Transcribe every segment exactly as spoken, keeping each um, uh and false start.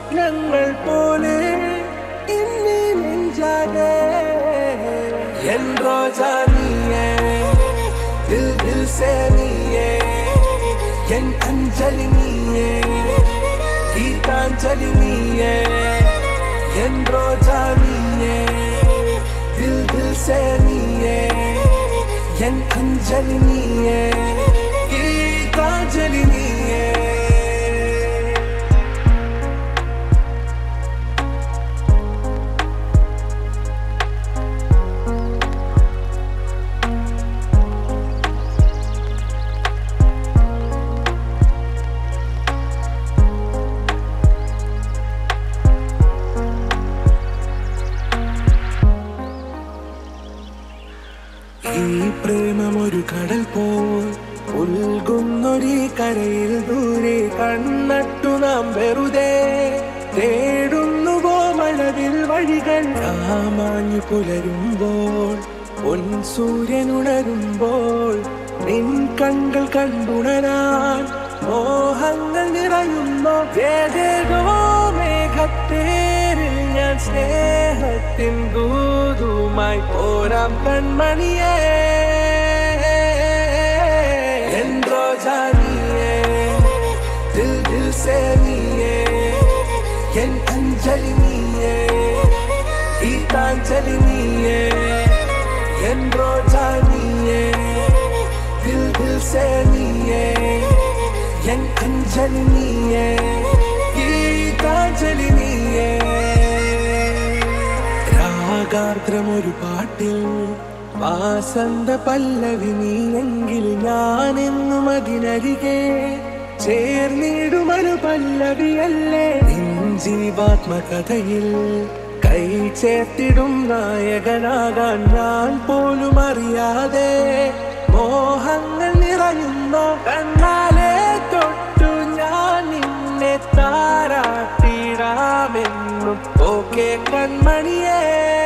സ്വപ്നങ്ങൾ പോലെ ഇന്നീ നെഞ്ചാകെ എൻ റോജാ നീയേ ദിൽ ദിൽ സേ നീയേ എൻ അഞ്ജലി നീയേ ഗീതാഞ്ജലി നീയേ എൻ റോജാ നീയേ ദിൽ ദിൽ സേ നീയേ എൻ അഞ്ജലി നീയേ ഗീതാഞ്ജലി നീയേ ഈ പ്രേമമൊരു കടൽ പോൽ ഉൽകുന്നൊരു കരയിൽ ദൂരെ കണ്ണട്ടു നാം വെറുതെ തേടുന്നുവോ മഴവിൽ വഴികൾ മാഞ്ഞു പുലരുമ്പോൾ പൊൻ സൂര്യനുണരുമ്പോൾ നിൻ കണ്ണുകൾ കണ്ടുണരാൻ മോഹങ്ങൾ നിറയുന്നു ഏതേതോ മേഘത്തേരിൽ ഞാൻ സ്നേഹത്തിൻ ദൂതുമായി പോരാം കൺമണിയേ എൻ റോജാ നീയേ ദിൽ ദിൽ സേ നീയേ എൻ അഞ്ജലി നീയേ ഗീതാഞ്ജലി നീയേ എൻ റോജാ നീയേ ദിൽ ദിൽ സേ നീയേ എൻ അഞ്ജലി നീയേ ഗീതാഞ്ജലി നീയേ രാഗാർദ്രമൊരു പാട്ടിൽ വാസന്ത പല്ലവി നീയെങ്കിൽ ഞാനെന്നും അതിനരികെ ചേർന്നിടുമൊരു പല്ലവിയല്ലേ നിൻ ജീവാത്മകഥയിൽ കൈ ചേർത്തിടും നായകനാകാൻ ഞാൻ പോലും അറിയാതെ മോഹങ്ങൾ നിറയുന്നു കണ്ണാലെ തൊട്ടു ഞാൻ നിന്നെ താരാട്ടിടാമെന്നും ഓക്കെ കൺമണിയേ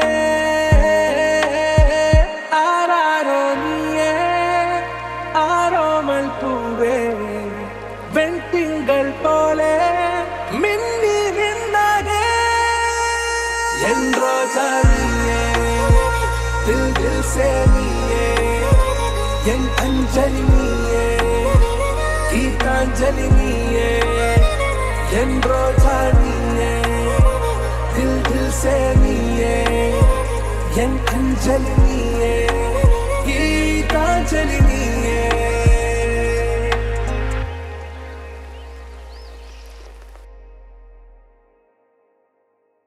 ആരാരോ നീയേ ആരോമൽ പൂവേ വെൺതിങ്കൾ പോലെ മിന്നി നിന്നാകെ എൻ റോജാ നീയേ ദിൽ ദിൽ സേ നീയേ എൻ അഞ്ജലി നീയേ ഗീതാഞ്ജലി നീയേ എൻ റോജാ നീയേ ദിൽ ദിൽ സേ നീയേ എൻ അഞ്ജലി നീയേ ഗീതാഞ്ജലി നീയേ